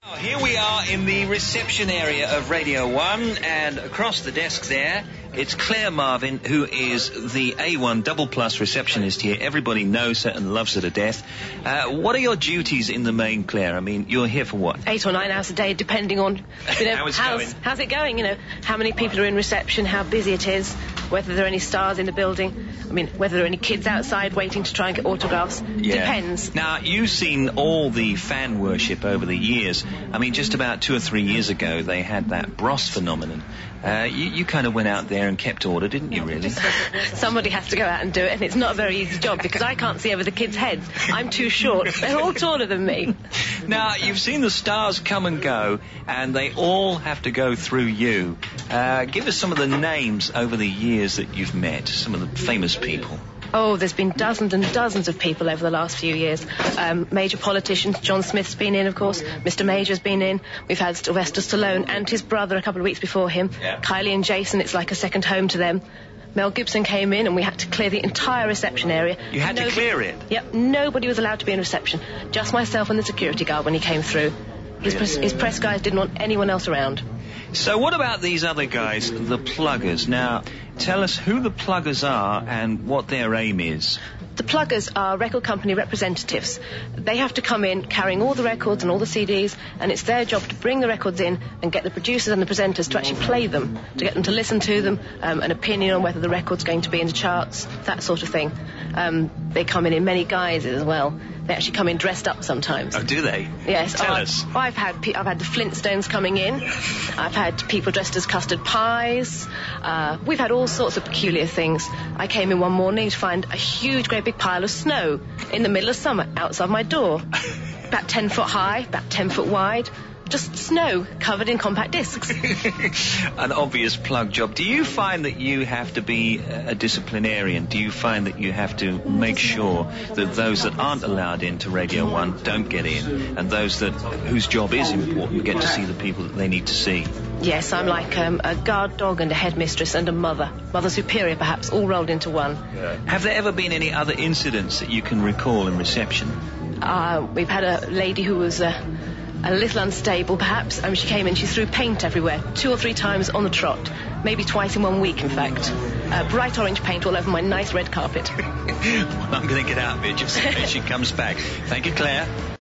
Here we are in the reception area of Radio 1, and across the desk there, it's Claire Marvin, who is the A1 Double Plus receptionist here. Everybody knows her and loves her to death. What are your duties in the main, Claire? I mean, you're here for what? 8 or 9 hours a day, depending on how's it going, how many people are in reception, how busy it is, whether there are any stars in the building, whether there are any kids outside waiting to try and get autographs. Yeah. Depends. Now, you've seen all the fan worship over the years. Just about 2 or 3 years ago, they had that Bros phenomenon. You kind of went out there and kept order, didn't you, really? Somebody has to go out and do it, and it's not a very easy job because I can't see over the kids' heads. I'm too short. They're all taller than me. Now, you've seen the stars come and go, and they all have to go through you. Give us some of the names over the years that you've met, some of the famous people. Oh, there's been dozens and dozens of people over the last few years. Major politicians. John Smith's been in, of course. Mr. Major's been in. We've had Sylvester Stallone and his brother a couple of weeks before him. Yeah. Kylie and Jason, it's like a second home to them. Mel Gibson came in and we had to clear the entire reception area. You had to clear it? Yep, nobody was allowed to be in reception. Just myself and the security guard when he came through. His press guys didn't want anyone else around. So what about these other guys, the pluggers? Now, tell us who the pluggers are and what their aim is. The pluggers are record company representatives. They have to come in carrying all the records and all the CDs, and it's their job to bring the records in and get the producers and the presenters to actually play them, to get them to listen to them, an opinion on whether the record's going to be in the charts, that sort of thing. They come in many guises as well. They actually come in dressed up sometimes. Oh, do they? Yes. Tell us. I've had the Flintstones coming in. I've had people dressed as custard pies. We've had all sorts of peculiar things. I came in one morning to find a huge, great big pile of snow in the middle of summer outside my door. About 10 foot high, about 10 foot wide. Just snow covered in compact discs. An obvious plug job. Do you find that you have to be a disciplinarian? Do you find that you have to make sure that those that aren't allowed into Radio 1 don't get in, and those whose job is important get to see the people that they need to see? Yes, I'm like a guard dog and a headmistress and a mother superior perhaps, all rolled into one. Yeah. Have there ever been any other incidents that you can recall in reception? We've had a lady who was a little unstable, perhaps. She came in, she threw paint everywhere, 2 or 3 times on the trot. Maybe twice in 1 week, in fact. Bright orange paint all over my nice red carpet. Well, I'm going to get out of here just in case she comes back. Thank you, Claire.